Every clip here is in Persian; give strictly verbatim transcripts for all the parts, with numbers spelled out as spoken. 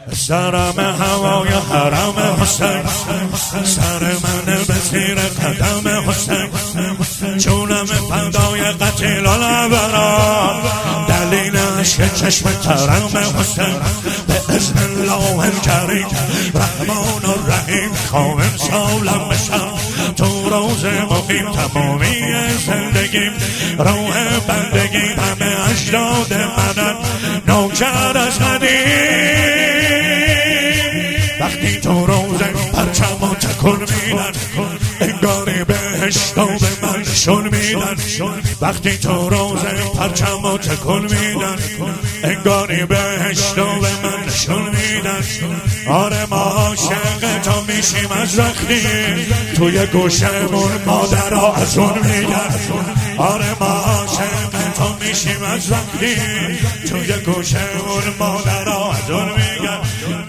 سرم هوای حرم حسین، سر من به زیر قدم حسین، جونم فدای قتیل الابرار، دلیل عشق چشم ترم حسین، به اذن الله الکریم رحمان الرحیم، خواهم سالم بشم تو روز مقیم، تمامی زندگیم روح بندگیم، همه اجداد منن نوکر از قدیم، وقتی تو روزه پرچم و تکون میدن، انگاری بهشت و به من نشون میدن، وقتی تو روزه پرچم و تکون میدن، انگاری بهشت و به من نشون میدن. آره ما عاشق تو میشیم از وقتی توی گوشمون مادرها از اون میگن، آره ما عاشق تو میشیم از وقتی توی گوشمون مادرها از اون میگن.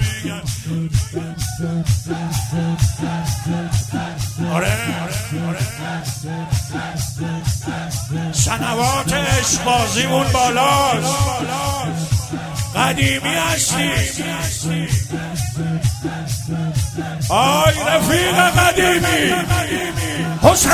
آره سنوات عشقبازیمون بالاست، قدیمی هستی آی رفیق قدیمی حسین،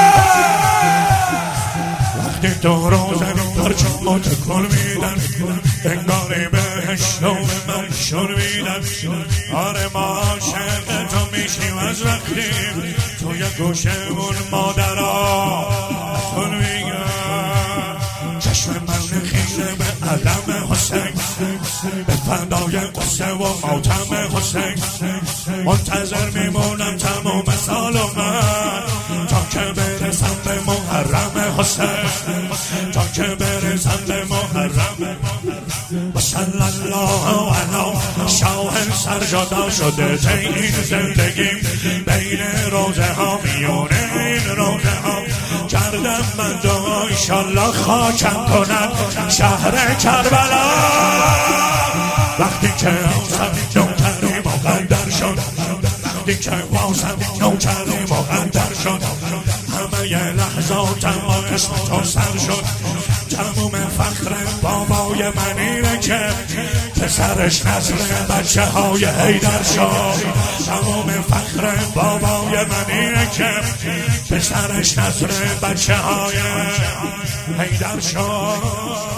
وقتی تو روزن پرچم و تکون میدن، انگاری بهشت و به من نشون میدن. آره ما عاشق تو میشیم از وقتی توی گوشمون مادرها تون میگن، چشم من خیره به علم حسین، به فدای قصه و ماتم حسین، منتظر میمونم تمام سال و من تا که برسم به محرم حسین، تا که برسم به محرم. و صلی الله علی شاه سرجدا شده ته این زندگیم، بین روزه ها میونه این روزه ها، کردم من دعا ایشالله خاکم کنن شهر کربلا، وقتی که آسم نوکری مقدر شد، وقتی که آسم نوکری مقدر شد، همه لحظاتم با اسم تو سر شد، تموم فخر بابای من اینه که پسرش نسل بچه های حیدر شد، تموم فخر بابای من اینه که پسرش نسل بچه های حیدر شد.